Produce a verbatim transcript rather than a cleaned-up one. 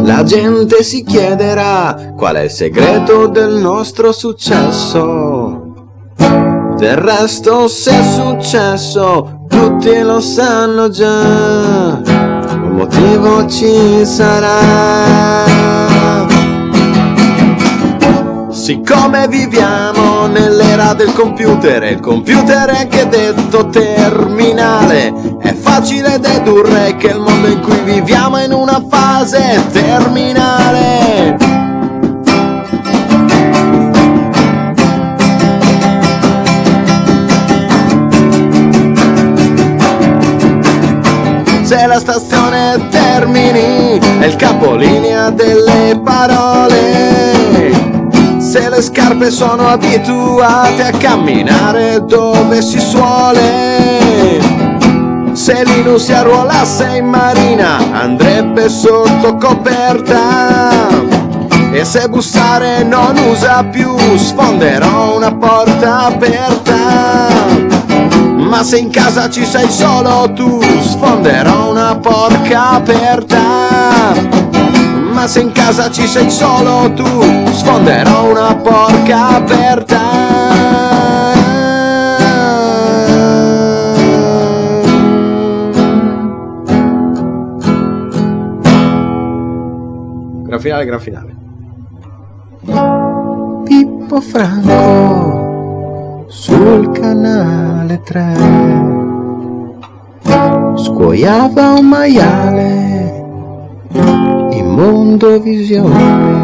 La gente si chiederà qual è il segreto del nostro successo. Del resto, se è successo, tutti lo sanno già. Un motivo ci sarà. Siccome viviamo nell'era del computer e il computer è anche detto terminale, è facile dedurre che il mondo in cui viviamo è in una fase terminale. Se la stazione Termini è il capolinea delle parole, se le scarpe sono abituate a camminare dove si suole, se Linus si arruolasse in marina andrebbe sotto coperta, e se bussare non usa più sfonderò una porta aperta. Ma se in casa ci sei solo tu sfonderò una porca aperta. Ma se in casa ci sei solo tu sfonderò una porca aperta. Gran finale, gran finale. Pippo Franco sul canale tre scuoiava un maiale in Mondovisione.